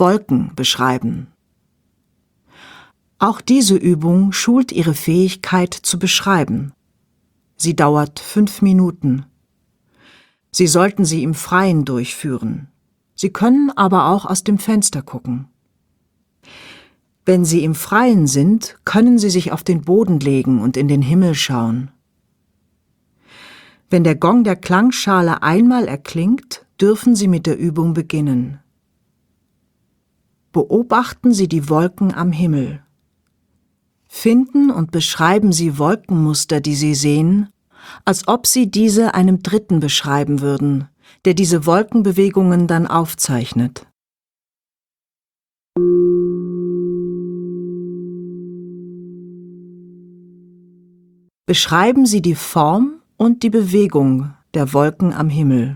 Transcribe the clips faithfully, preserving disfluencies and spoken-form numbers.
Wolken beschreiben. Auch diese Übung schult Ihre Fähigkeit zu beschreiben. Sie dauert fünf Minuten. Sie sollten sie im Freien durchführen. Sie können aber auch aus dem Fenster gucken. Wenn Sie im Freien sind, können Sie sich auf den Boden legen und in den Himmel schauen. Wenn der Gong der Klangschale einmal erklingt, dürfen Sie mit der Übung beginnen. Beobachten Sie die Wolken am Himmel. Finden und beschreiben Sie Wolkenmuster, die Sie sehen, als ob Sie diese einem Dritten beschreiben würden, der diese Wolkenbewegungen dann aufzeichnet. Beschreiben Sie die Form und die Bewegung der Wolken am Himmel.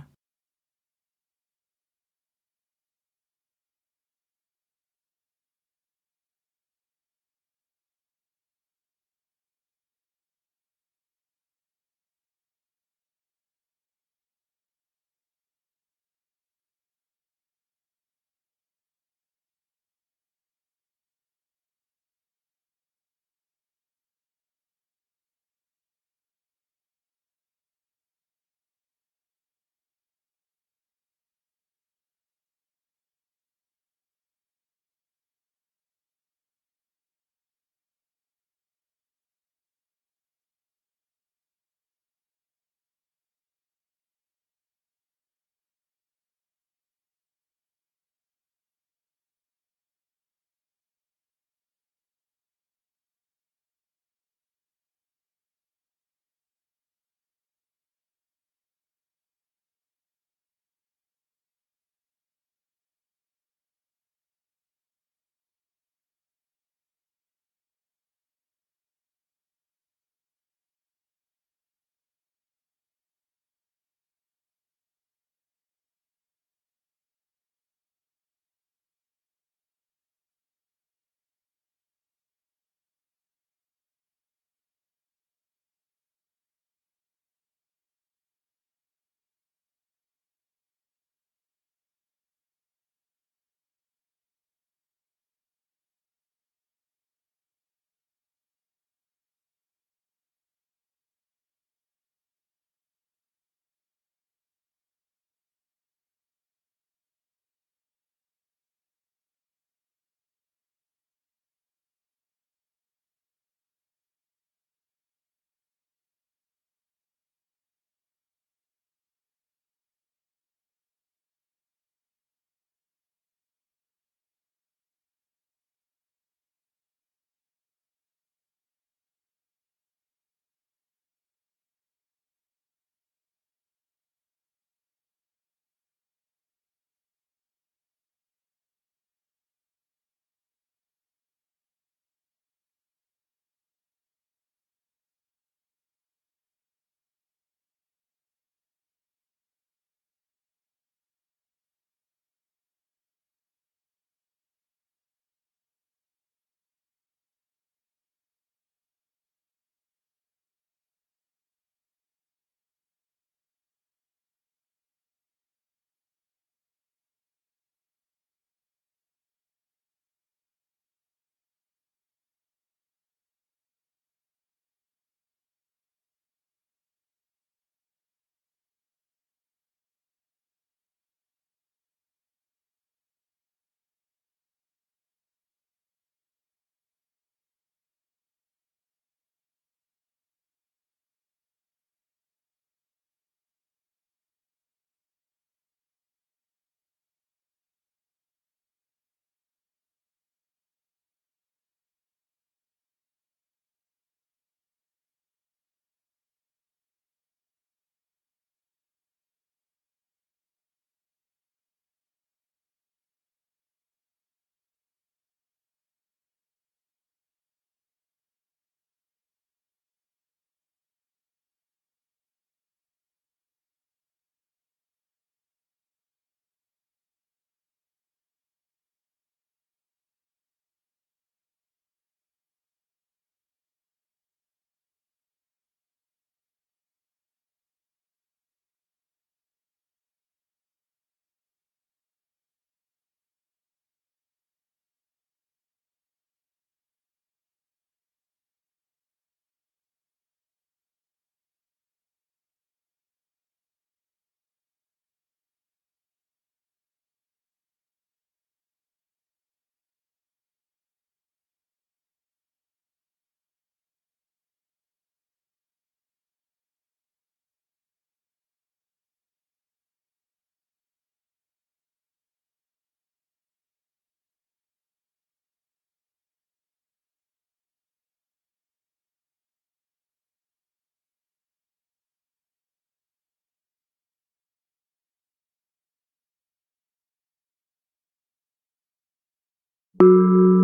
Musik